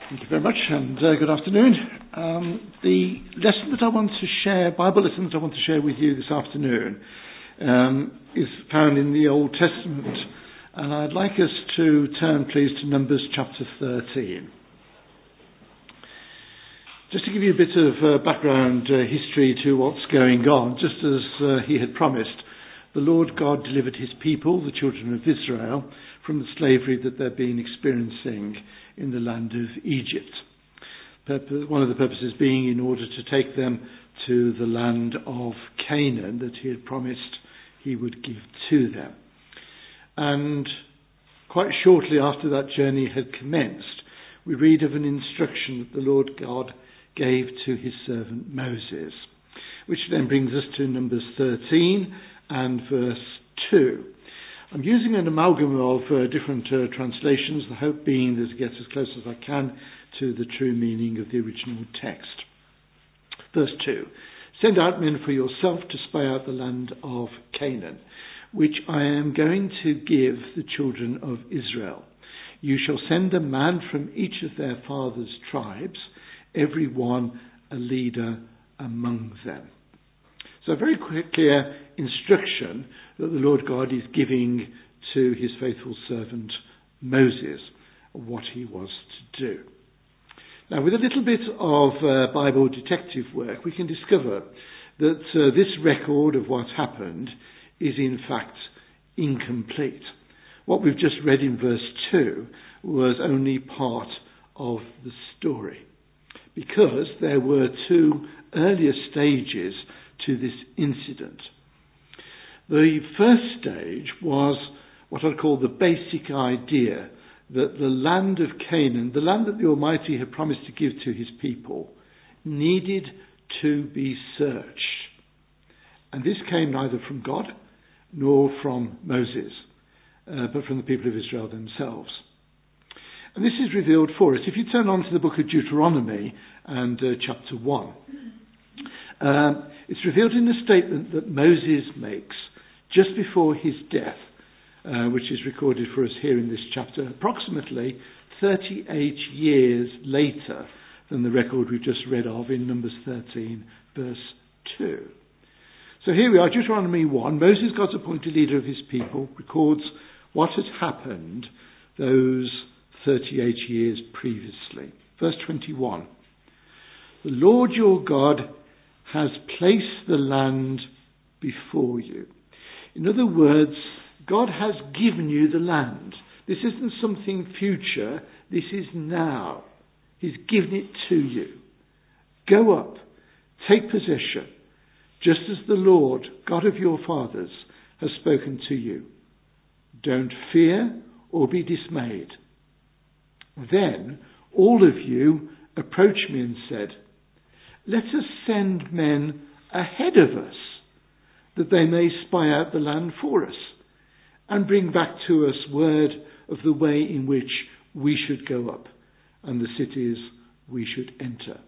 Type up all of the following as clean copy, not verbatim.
Thank you very much, and good afternoon. The lesson that I want to share, Bible lesson that I want to share with you this afternoon, is found in the Old Testament, and I'd like us to turn, please, to Numbers chapter 13. Just to give you a bit of background history to what's going on, just as he had promised, the Lord God delivered his people, the children of Israel, from the slavery that they've been experiencing in the land of Egypt. One of the purposes being in order to take them to the land of Canaan that he had promised he would give to them. And quite shortly after that journey had commenced, we read of an instruction that the Lord God gave to his servant Moses, which then brings us to Numbers 13 and verse 2. I'm using an amalgam of different translations, the hope being that it gets as close as I can to the true meaning of the original text. Verse 2. Send out men for yourself to spy out the land of Canaan, which I am going to give the children of Israel. You shall send a man from each of their fathers' tribes, every one a leader among them. So a very clear instruction that the Lord God is giving to his faithful servant Moses of what he was to do. Now, with a little bit of Bible detective work, we can discover that this record of what happened is in fact incomplete. What we've just read in verse 2 was only part of the story, because there were two earlier stages to this incident. The first stage was what I'd call the basic idea that the land of Canaan, the land that the Almighty had promised to give to his people, needed to be searched. And this came neither from God nor from Moses, but from the people of Israel themselves. And this is revealed for us. If you turn on to the book of Deuteronomy and chapter 1, it's revealed in the statement that Moses makes just before his death, which is recorded for us here in this chapter, approximately 38 years later than the record we've just read of in Numbers 13, verse 2. So here we are, Deuteronomy 1. Moses, God's appointed leader of his people, records what had happened those 38 years previously. Verse 21. The Lord your God has placed the land before you. In other words, God has given you the land. This isn't something future, this is now. He's given it to you. Go up, take possession, just as the Lord, God of your fathers, has spoken to you. Don't fear or be dismayed. Then all of you approached me and said, let us send men ahead of us, that they may spy out the land for us, and bring back to us word of the way in which we should go up, and the cities we should enter.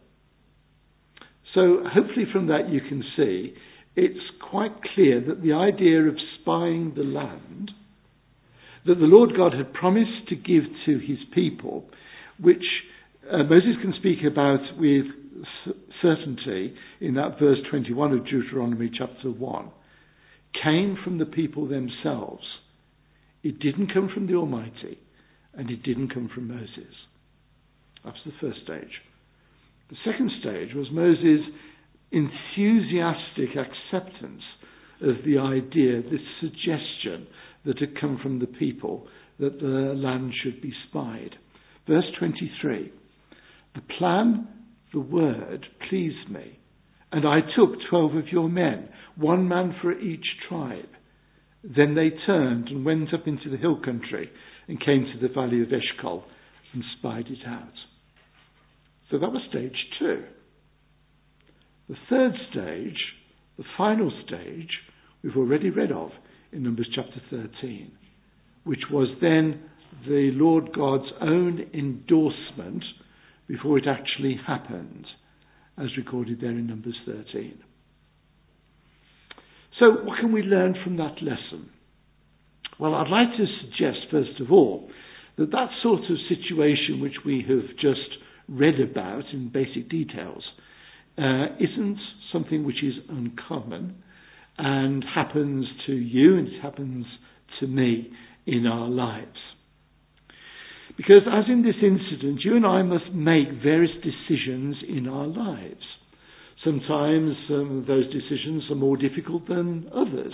So hopefully from that you can see it's quite clear that the idea of spying the land that the Lord God had promised to give to his people, which Moses can speak about with certainty in that verse 21 of Deuteronomy chapter 1, came from the people themselves. It didn't come from the Almighty, and it didn't come from Moses. That's the first stage. The second stage was Moses' enthusiastic acceptance of the idea, this suggestion that had come from the people that the land should be spied. Verse 23, the plan, the word, pleased me, and I took 12 of your men, one man for each tribe. Then they turned and went up into the hill country and came to the valley of Eshcol and spied it out. So that was stage 2. The third stage, the final stage, we've already read of in Numbers chapter 13, which was then the Lord God's own endorsement before it actually happened, as recorded there in Numbers 13. So what can we learn from that lesson? Well, I'd like to suggest, first of all, that sort of situation which we have just read about in basic details isn't something which is uncommon and happens to you and it happens to me in our lives. Because as in this incident, you and I must make various decisions in our lives. Sometimes those decisions are more difficult than others.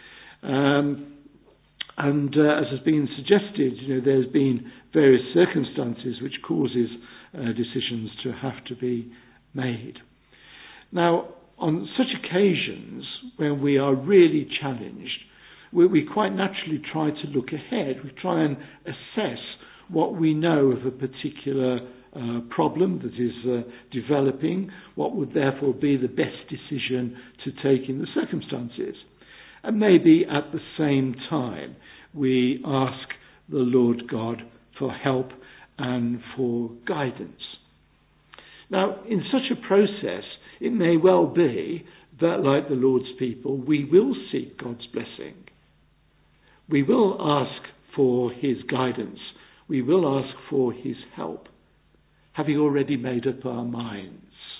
As has been suggested, there's been various circumstances which causes decisions to have to be made. Now, on such occasions when we are really challenged, we quite naturally try to look ahead. We try and assess what we know of a particular problem that is developing, what would therefore be the best decision to take in the circumstances. And maybe at the same time we ask the Lord God for help and for guidance. Now, in such a process, it may well be that, like the Lord's people, we will seek God's blessing. We will ask for his guidance. We will ask for his help, having already made up our minds.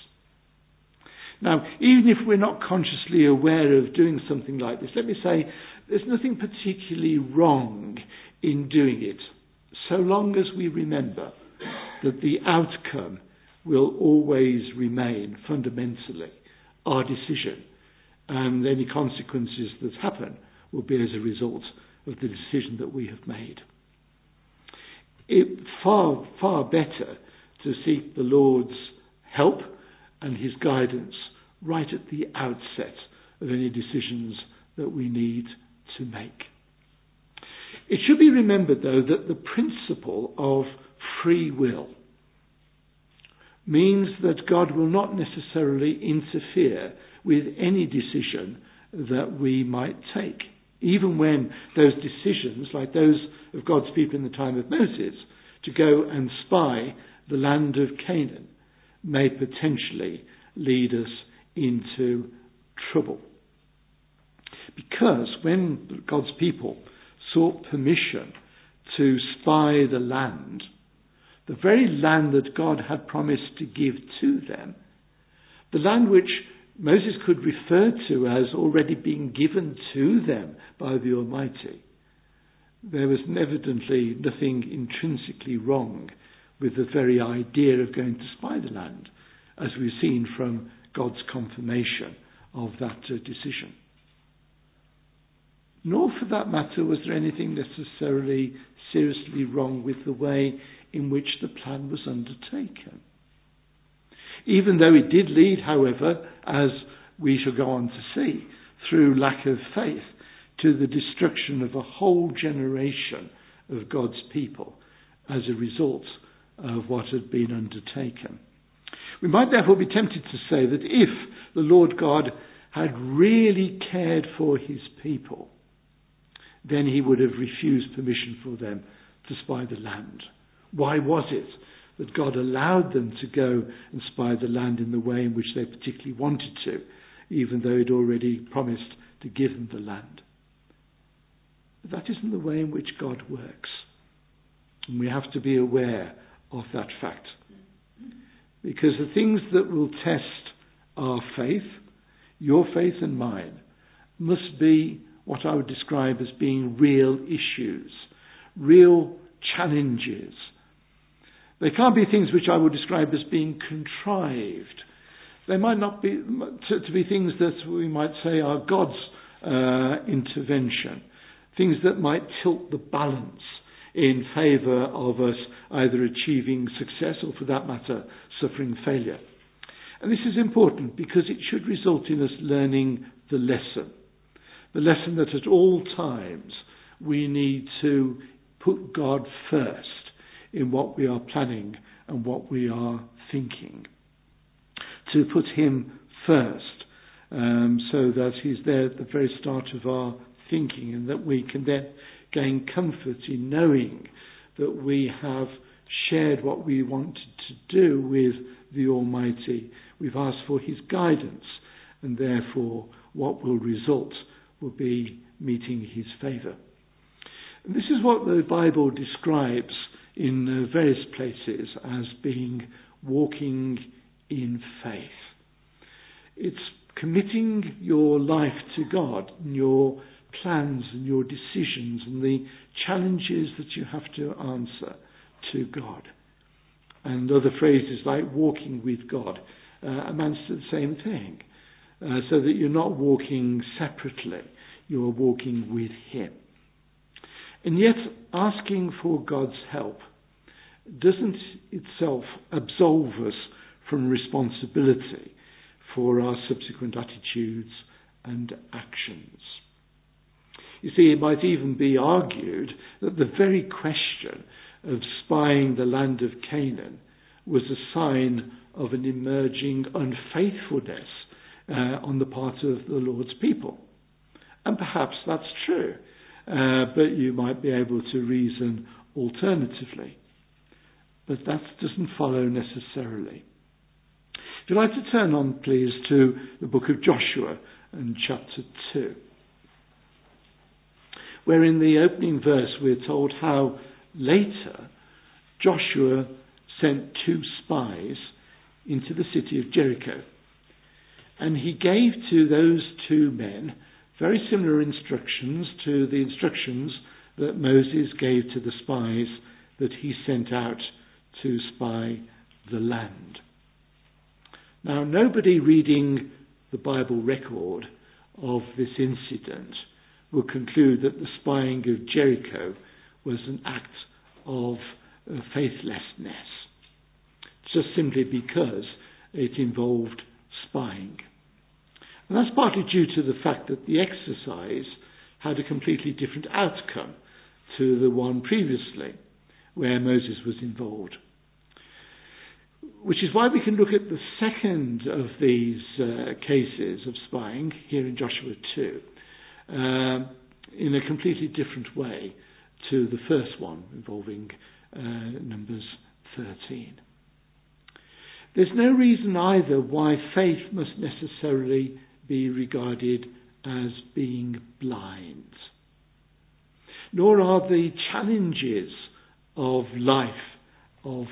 Now, even if we're not consciously aware of doing something like this, let me say there's nothing particularly wrong in doing it, so long as we remember that the outcome will always remain fundamentally our decision, and any consequences that happen will be as a result of the decision that we have made. It's far, far better to seek the Lord's help and his guidance right at the outset of any decisions that we need to make. It should be remembered, though, that the principle of free will means that God will not necessarily interfere with any decision that we might take, even when those decisions, like those of God's people in the time of Moses, to go and spy the land of Canaan, may potentially lead us into trouble. Because when God's people sought permission to spy the land, the very land that God had promised to give to them, the land which Moses could refer to as already being given to them by the Almighty, there was evidently nothing intrinsically wrong with the very idea of going to spy the land, as we've seen from God's confirmation of that decision. Nor, for that matter, was there anything necessarily seriously wrong with the way in which the plan was undertaken. Even though it did lead, however, as we shall go on to see, through lack of faith, to the destruction of a whole generation of God's people as a result of what had been undertaken. We might therefore be tempted to say that if the Lord God had really cared for his people, then he would have refused permission for them to spy the land. Why was it that God allowed them to go and spy the land in the way in which they particularly wanted to, even though he'd already promised to give them the land? That isn't the way in which God works. And we have to be aware of that fact. Because the things that will test our faith, your faith and mine, must be what I would describe as being real issues, real challenges. They can't be things which I would describe as being contrived. They might not be to be things that we might say are God's intervention, things that might tilt the balance in favour of us either achieving success or, for that matter, suffering failure. And this is important because it should result in us learning the lesson that at all times we need to put God first in what we are planning and what we are thinking. To put him first so that he's there at the very start of our thinking, and that we can then gain comfort in knowing that we have shared what we wanted to do with the Almighty. We've asked for his guidance, and therefore what will result will be meeting his favour. And this is what the Bible describes in various places as being walking in faith. It's committing your life to God and your plans and your decisions and the challenges that you have to answer to God. And other phrases like walking with God amounts to the same thing, so that you're not walking separately, you're walking with Him. And yet asking for God's help doesn't itself absolve us from responsibility for our subsequent attitudes and actions. You see, it might even be argued that the very question of spying the land of Canaan was a sign of an emerging unfaithfulness on the part of the Lord's people. And perhaps that's true, but you might be able to reason alternatively. But that doesn't follow necessarily. If you'd like to turn on, please, to the book of Joshua and chapter 2, where in the opening verse we're told how later Joshua sent 2 spies into the city of Jericho. And he gave to those 2 men very similar instructions to the instructions that Moses gave to the spies that he sent out to spy the land. Now, nobody reading the Bible record of this incident will conclude that the spying of Jericho was an act of faithlessness, just simply because it involved spying. And that's partly due to the fact that the exercise had a completely different outcome to the one previously, where Moses was involved. Which is why we can look at the second of these cases of spying here in Joshua 2 in a completely different way to the first one involving Numbers 13. There's no reason either why faith must necessarily be regarded as being blind. Nor are the challenges of life of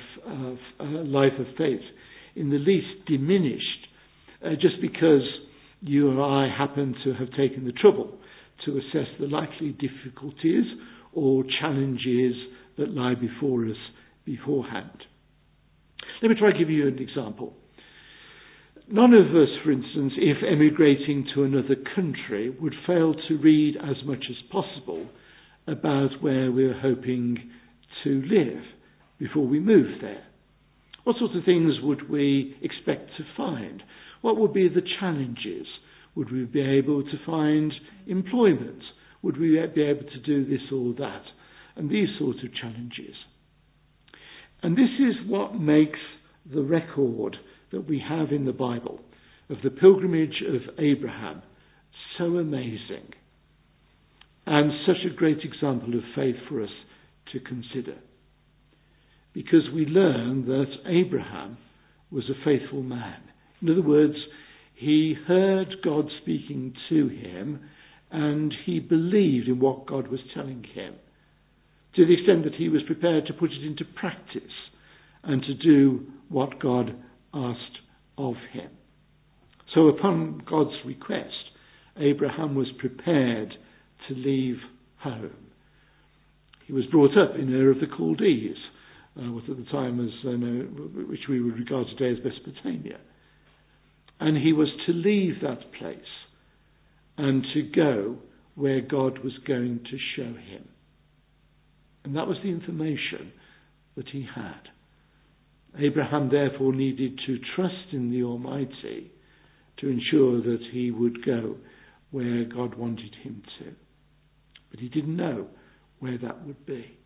faith in the least diminished just because you or I happen to have taken the trouble to assess the likely difficulties or challenges that lie before us beforehand. Let me try to give you an example. None of us, for instance, if emigrating to another country, would fail to read as much as possible about where we're hoping to live before we move there. What sorts of things would we expect to find? What would be the challenges? Would we be able to find employment? Would we be able to do this or that? And these sorts of challenges. And this is what makes the record that we have in the Bible of the pilgrimage of Abraham so amazing and such a great example of faith for us to consider. Because we learn that Abraham was a faithful man. In other words, he heard God speaking to him and he believed in what God was telling him, to the extent that he was prepared to put it into practice and to do what God asked of him. So upon God's request, Abraham was prepared to leave home. He was brought up in Ur of the Chaldees, what at the time was which we would regard today as Mesopotamia. And he was to leave that place and to go where God was going to show him. And that was the information that he had. Abraham therefore needed to trust in the Almighty to ensure that he would go where God wanted him to. But he didn't know where that would be.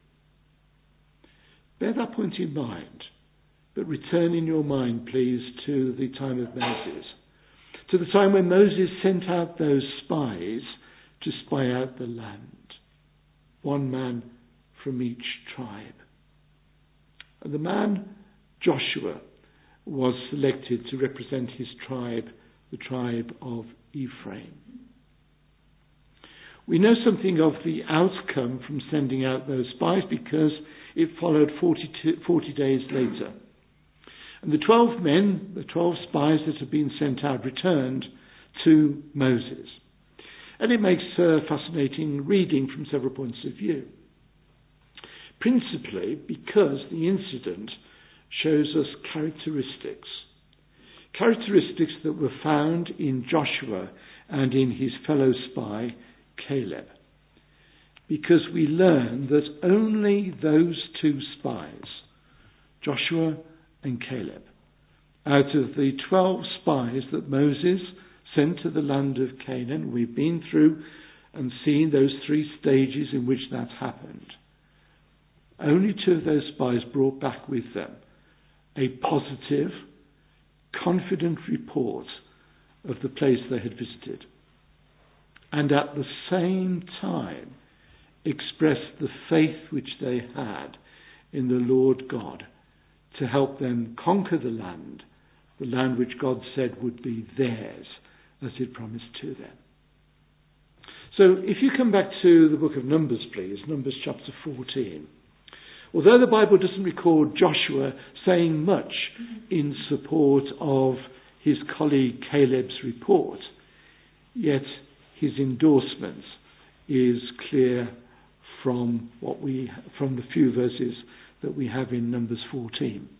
Bear that point in mind, but return in your mind, please, to the time of Moses, to the time when Moses sent out those spies to spy out the land, 1 man from each tribe. And the man Joshua was selected to represent his tribe, the tribe of Ephraim. We know something of the outcome from sending out those spies because it followed 40 days later. And the 12 men, the 12 spies that had been sent out, returned to Moses. And it makes fascinating reading from several points of view. Principally because the incident shows us characteristics that were found in Joshua and in his fellow spy, Caleb. Because we learn that only those two spies, Joshua and Caleb, out of the 12 spies that Moses sent to the land of Canaan, we've been through and seen those 3 stages in which that happened. Only 2 of those spies brought back with them a positive, confident report of the place they had visited. And at the same time expressed the faith which they had in the Lord God to help them conquer the land which God said would be theirs as he'd promised to them. So if you come back to the book of Numbers, please, Numbers chapter 14. Although the Bible doesn't record Joshua saying much in support of his colleague Caleb's report, yet his endorsement is clear from the few verses that we have in Numbers 14.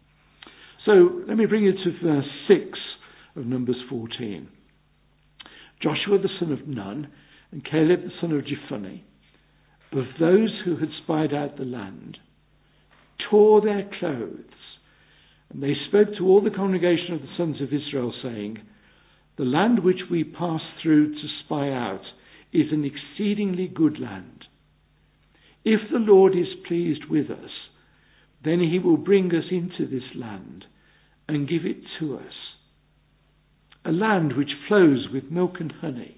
So let me bring you to verse 6 of Numbers 14. Joshua the son of Nun and Caleb the son of Jephunneh, of those who had spied out the land, tore their clothes, and they spoke to all the congregation of the sons of Israel, saying, the land which we pass through to spy out is an exceedingly good land. If the Lord is pleased with us, then he will bring us into this land and give it to us, a land which flows with milk and honey.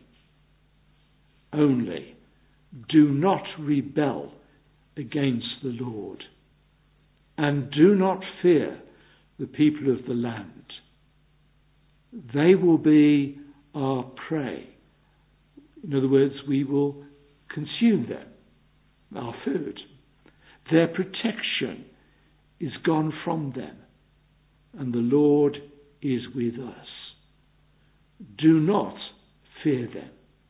Only do not rebel against the Lord, and do not fear the people of the land. They will be our prey. In other words, we will consume them, our food. Their protection is gone from them, and the Lord is with us. Do not fear them.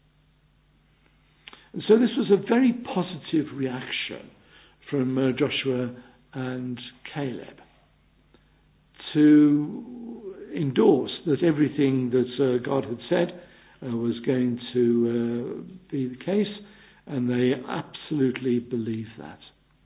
And so this was a very positive reaction from Joshua and Caleb to endorse that everything that God had said was going to be the case, and they absolutely believe that.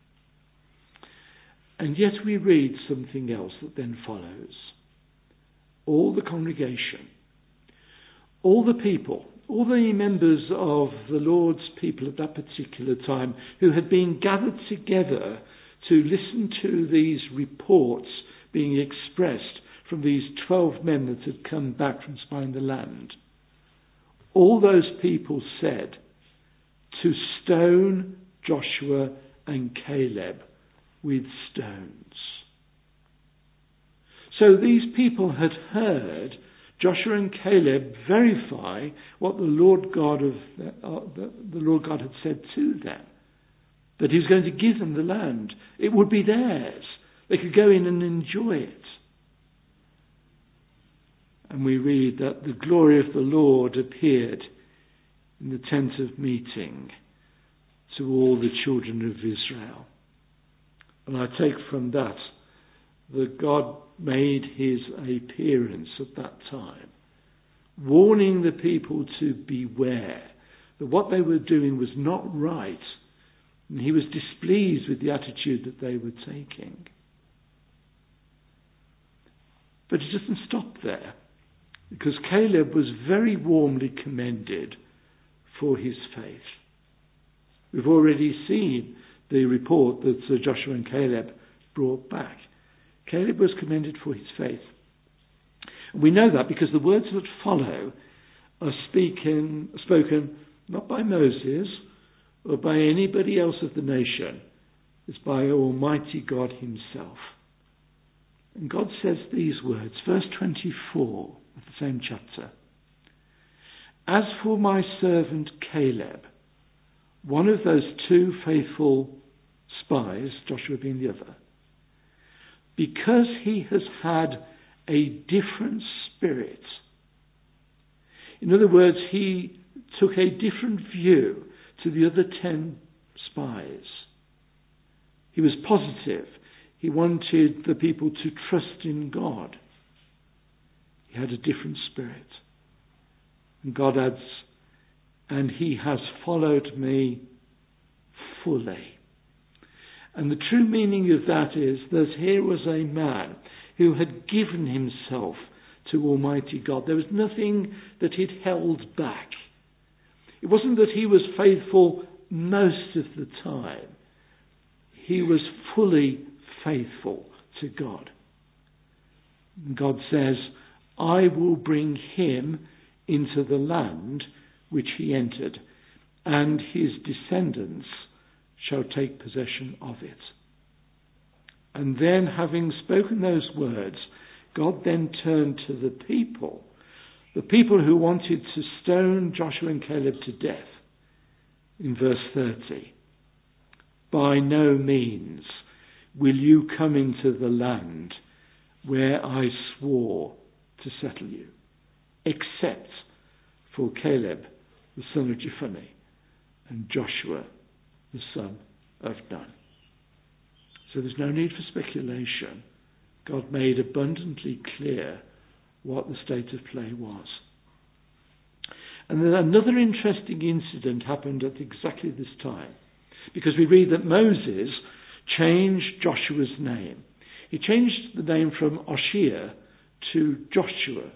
And yet we read something else that then follows. All the congregation, all the people, all the members of the Lord's people at that particular time who had been gathered together to listen to these reports being expressed from these 12 men that had come back from spying the land, all those people said to stone Joshua and Caleb with stones. So these people had heard Joshua and Caleb verify what the Lord God had said to them, that he was going to give them the land. It would be theirs. They could go in and enjoy it. And we read that the glory of the Lord appeared in the tent of meeting to all the children of Israel. And I take from that God made his appearance at that time, warning the people to beware, that what they were doing was not right, and he was displeased with the attitude that they were taking. But it doesn't stop there, because Caleb was very warmly commended for his faith. We've already seen the report that Joshua and Caleb brought back. Caleb was commended for his faith. And we know that because the words that follow are spoken not by Moses or by anybody else of the nation. It's by Almighty God himself. And God says these words, verse 24 of the same chapter. As for my servant Caleb, one of those two faithful spies, Joshua being the other, because he has had a different spirit. In other words, he took a different view to the other 10 spies. He was positive. He wanted the people to trust in God. He had a different spirit. And God adds, and he has followed me fully. And the true meaning of that is that here was a man who had given himself to Almighty God. There was nothing that he'd held back. It wasn't that he was faithful most of the time. He was fully faithful to God. God says, I will bring him into the land which he entered, and his descendants shall take possession of it. And then, having spoken those words, God then turned to the people who wanted to stone Joshua and Caleb to death, in verse 30. By no means will you come into the land where I swore to settle you, except for Caleb, the son of Jephunneh, and Joshua, the son of Nun. So there's no need for speculation. God made abundantly clear what the state of play was. And then another interesting incident happened at exactly this time, because we read that Moses changed Joshua's name. He changed the name from Oshea to Joshua.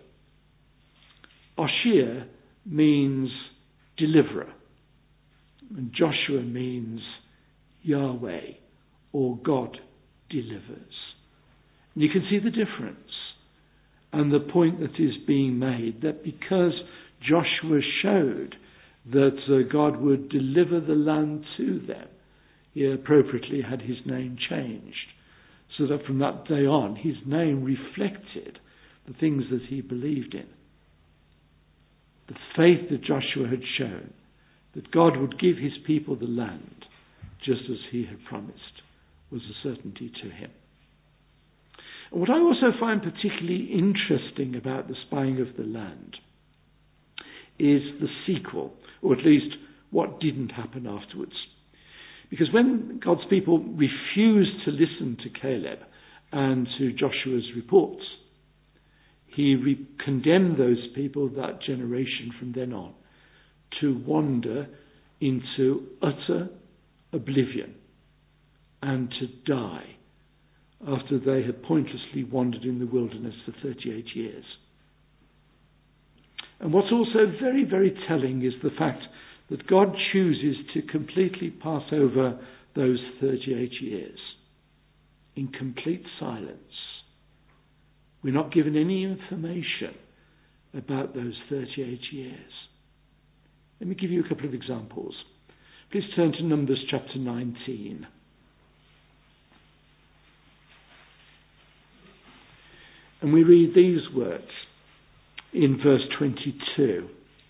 Oshea means deliverer, and Joshua means Yahweh, or God delivers. And you can see the difference and the point that is being made, that because Joshua showed that God would deliver the land to them, he appropriately had his name changed, so that from that day on his name reflected the things that he believed in. The faith that Joshua had shown, that God would give his people the land just as he had promised, was a certainty to him. And what I also find particularly interesting about the spying of the land is the sequel, or at least what didn't happen afterwards. Because when God's people refused to listen to Caleb and to Joshua's reports, he condemned those people, that generation from then on, to wander into utter oblivion and to die after they had pointlessly wandered in the wilderness for 38 years. And what's also very, very telling is the fact that God chooses to completely pass over those 38 years in complete silence. We're not given any information about those 38 years. Let me give you a couple of examples. Please turn to Numbers chapter 19. And we read these words in verse 22.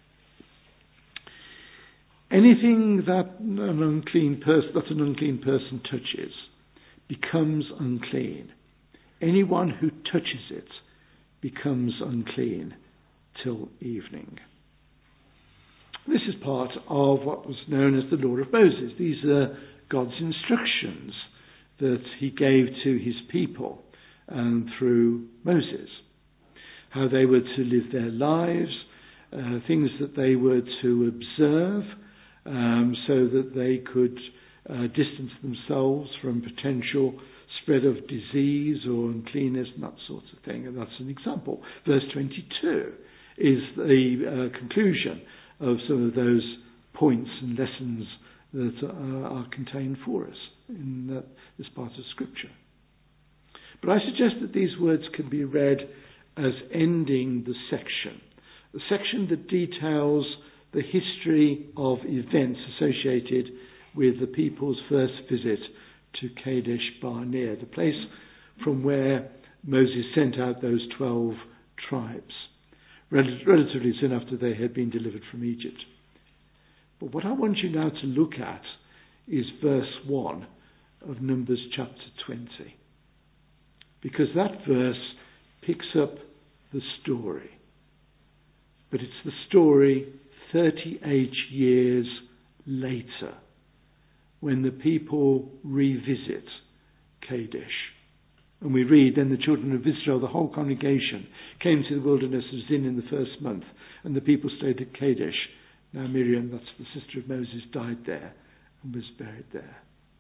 Anything that an unclean person touches becomes unclean. Anyone who touches it becomes unclean till evening. This is part of what was known as the Law of Moses. These are God's instructions that he gave to his people through Moses. How they were to live their lives, things that they were to observe, so that they could distance themselves from potential spread of disease or uncleanness and that sort of thing. And that's an example. Verse 22 is the conclusion of some of those points and lessons that are contained for us in this part of Scripture. But I suggest that these words can be read as ending the section that details the history of events associated with the people's first visit to Kadesh Barnea, the place from where Moses sent out those 12 tribes, relatively soon after they had been delivered from Egypt. But what I want you now to look at is verse 1 of Numbers chapter 20. because that verse picks up the story. But it's the story 38 years later, when the people revisit Kadesh. And we read, then the children of Israel, the whole congregation, came to the wilderness of Zin in the first month, and the people stayed at Kadesh. Now Miriam, that's the sister of Moses, died there and was buried there.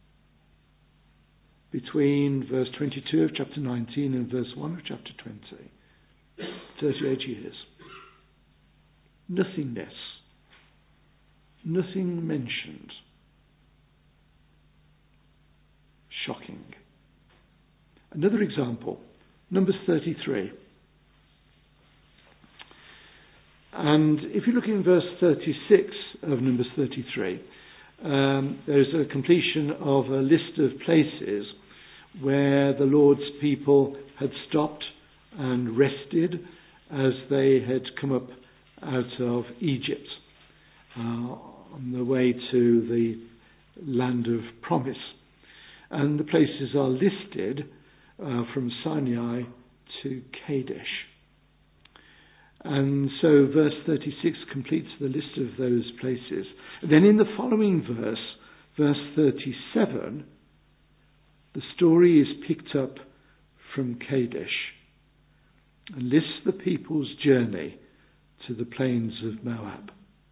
Between verse 22 of chapter 19 and verse 1 of chapter 20, 38 years. Nothingness. Nothing mentioned. Shocking. Another example, Numbers 33. And if you look in verse 36 of Numbers 33, there's a completion of a list of places where the Lord's people had stopped and rested as they had come up out of Egypt on the way to the land of promise. And the places are listed from Sinai to Kadesh. And so verse 36 completes the list of those places. And then in the following verse, verse 37, the story is picked up from Kadesh and lists the people's journey to the plains of Moab.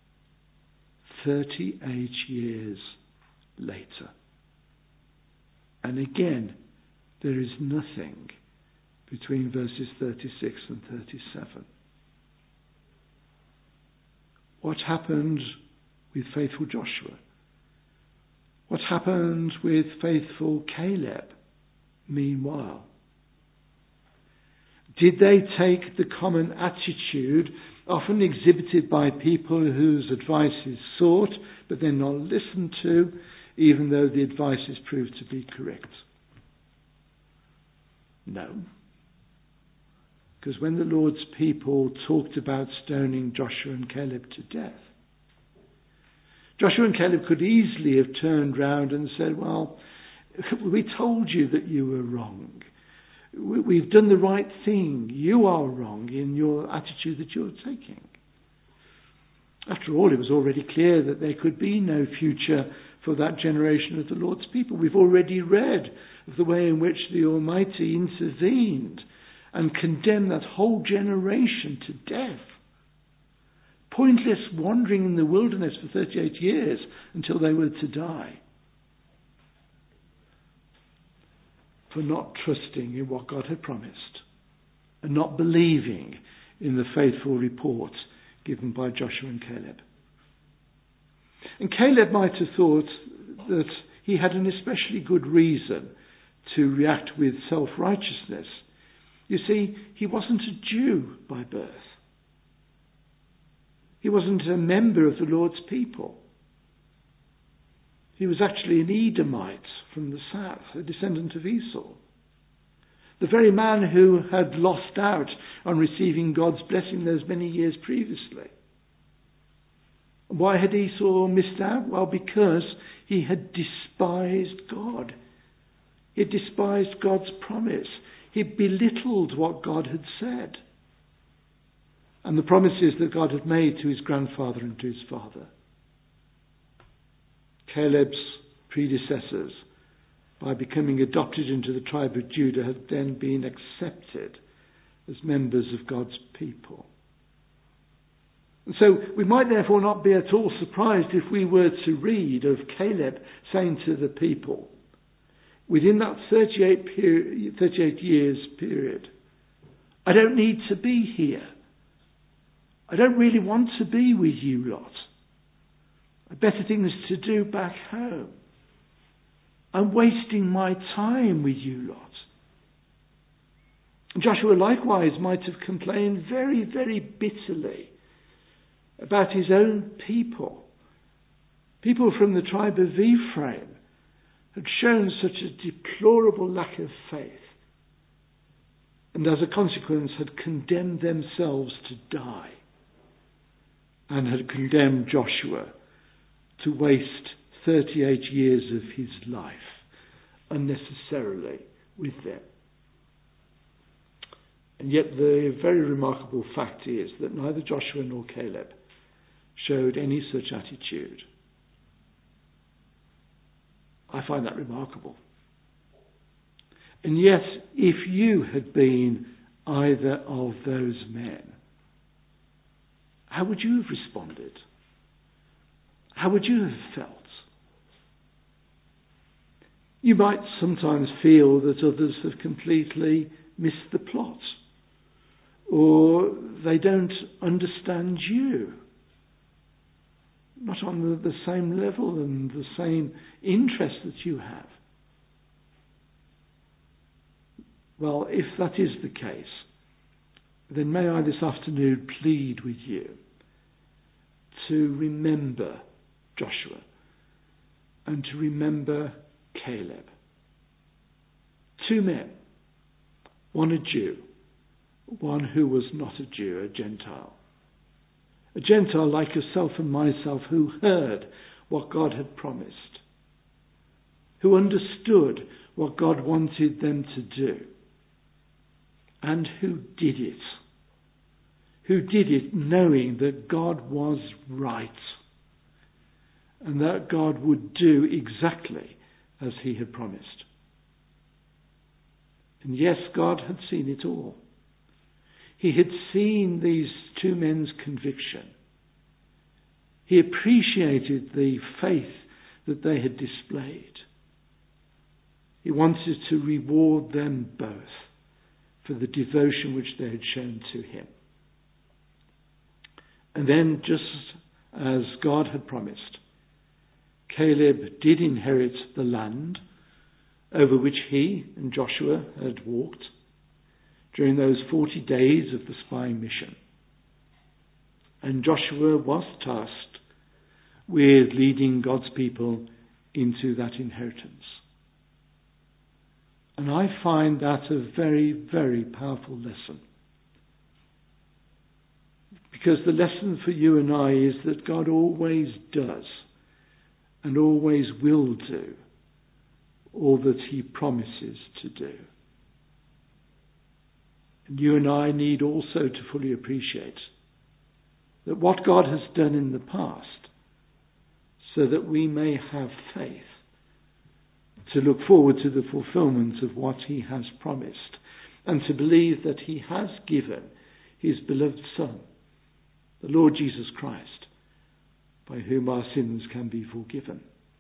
38 years later. And again, there is nothing between verses 36 and 37. What happened with faithful Joshua? What happened with faithful Caleb meanwhile? Did they take the common attitude often exhibited by people whose advice is sought but then not listened to, even though the advice is proved to be correct? No. Because when the Lord's people talked about stoning Joshua and Caleb to death, Joshua and Caleb could easily have turned round and said, well, we told you that you were wrong. We've done the right thing. You are wrong in your attitude that you're taking. After all, it was already clear that there could be no future for that generation of the Lord's people. We've already read of the way in which the Almighty intervened and condemned that whole generation to death. Pointless wandering in the wilderness for 38 years until they were to die. For not trusting in what God had promised and not believing in the faithful report given by Joshua and Caleb. And Caleb might have thought that he had an especially good reason to react with self-righteousness. You see, he wasn't a Jew by birth. He wasn't a member of the Lord's people. He was actually an Edomite from the south, a descendant of Esau. The very man who had lost out on receiving God's blessing those many years previously. Why had Esau missed out? Well, because he had despised God. He had despised God's promise. He belittled what God had said and the promises that God had made to his grandfather and to his father. Caleb's predecessors, by becoming adopted into the tribe of Judah, had then been accepted as members of God's people. And so we might therefore not be at all surprised if we were to read of Caleb saying to the people, within that 38 years period, I don't need to be here. I don't really want to be with you lot. I've better things to do back home. I'm wasting my time with you lot. Joshua likewise might have complained very, very bitterly about his own people. People from the tribe of Ephraim had shown such a deplorable lack of faith, and as a consequence had condemned themselves to die, and had condemned Joshua to waste 38 years of his life unnecessarily with them. And yet the very remarkable fact is that neither Joshua nor Caleb showed any such attitude. I find that remarkable. And yet, if you had been either of those men, how would you have responded? How would you have felt? You might sometimes feel that others have completely missed the plot, or they don't understand you, not on the same level and the same interest that you have. Well, if that is the case, then may I this afternoon plead with you to remember Joshua and to remember Caleb. Two men, one a Jew, one who was not a Jew, a Gentile. A Gentile like yourself and myself who heard what God had promised, who understood what God wanted them to do, and who did it. Who did it knowing that God was right and that God would do exactly as he had promised. And yes, God had seen it all. He had seen these two men's conviction. He appreciated the faith that they had displayed. He wanted to reward them both for the devotion which they had shown to him. And then, just as God had promised, Caleb did inherit the land over which he and Joshua had walked during those 40 days of the spying mission. And Joshua was tasked with leading God's people into that inheritance. And I find that a very, very powerful lesson. Because the lesson for you and I is that God always does and always will do all that he promises to do. And you and I need also to fully appreciate that what God has done in the past, so that we may have faith to look forward to the fulfillment of what he has promised, and to believe that he has given his beloved Son, the Lord Jesus Christ, by whom our sins can be forgiven.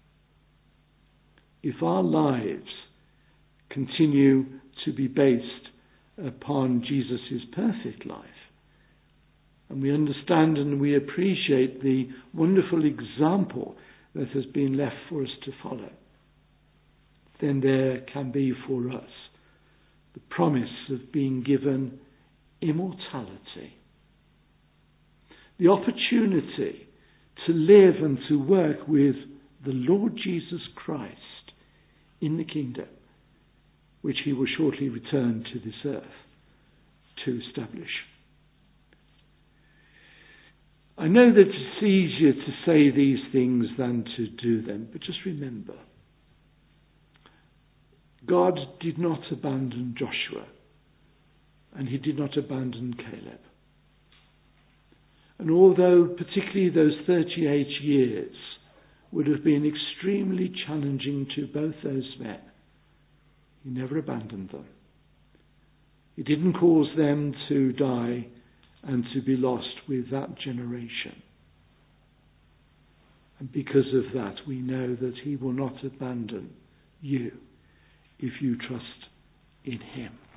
If our lives continue to be based upon Jesus' perfect life, and we understand and we appreciate the wonderful example that has been left for us to follow, then there can be for us the promise of being given immortality, the opportunity to live and to work with the Lord Jesus Christ in the kingdom, which he will shortly return to this earth to establish. I know that it's easier to say these things than to do them, but just remember, God did not abandon Joshua, and he did not abandon Caleb. And although particularly those 38 years would have been extremely challenging to both those men, he never abandoned them. He didn't cause them to die and to be lost with that generation. And because of that, we know that he will not abandon you if you trust in him.